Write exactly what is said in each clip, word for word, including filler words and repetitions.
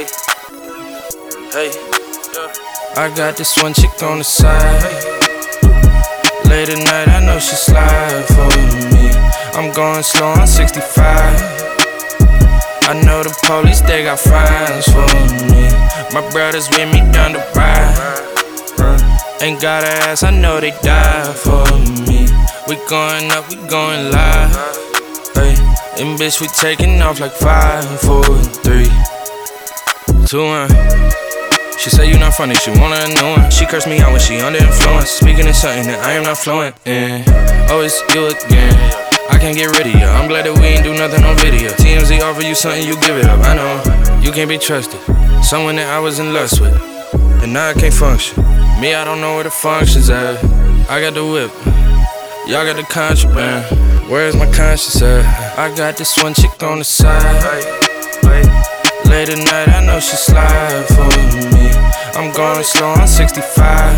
Hey, hey, yeah. I got this one chick on the side. Late at night, I know she slide for me. I'm going slow on sixty-five. I know the police, they got fines for me. My brothers with me down the ride. Ain't got a ass, I know they die for me. We going up, we going live. Hey, and bitch, we taking off like five, four, three, two, one. She say you not funny, she want a new one. She curse me out when she under influence. Speaking in something that I am not fluent in. Oh, it's you again. I can't get rid of you. I'm glad that we ain't do nothing on video. T M Z offer you something, you give it up. I know you can't be trusted. Someone that I was in lust with, and now I can't function. Me, I don't know where the functions at. I got the whip, y'all got the contraband. Where's my conscience at? I got this one chick on the side. Late at night, I know she slide for me. I'm going slow on sixty-five.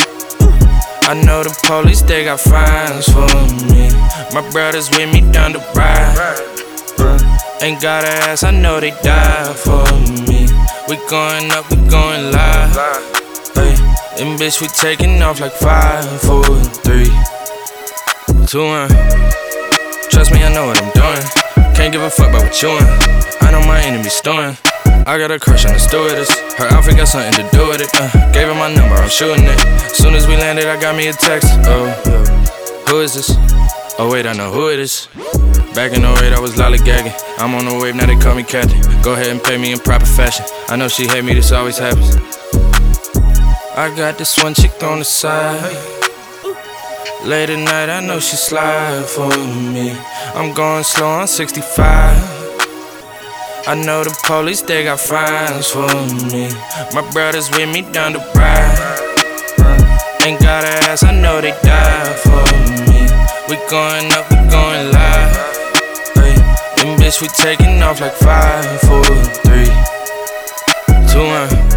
I know the police, they got fines for me. My brothers with me down the ride. Ain't got a ass, I know they die for me. We going up, we going live. Hey, and bitch, we taking off like five, four, three, two, one. Trust me, I know what I'm doing. Can't give a fuck about what you want. I know my enemy's storing. I got a crush on the stewardess. Her outfit got something to do with it. Uh, gave her my number, I'm shooting it. Soon as we landed, I got me a text. Oh, who is this? Oh wait, I know who it is. Back in oh eight, I was lollygagging. I'm on the wave, now they call me captain. Go ahead and pay me in proper fashion. I know she hate me, this always happens. I got this one chick on the side. Late at night, I know she slide for me. I'm going slow on sixty-five. I know the police, they got fines for me. My brothers with me down the ride. Ain't got a ass, I know they die for me. We going up, we going live. Hey, and bitch, we taking off like five, four, three, two, one.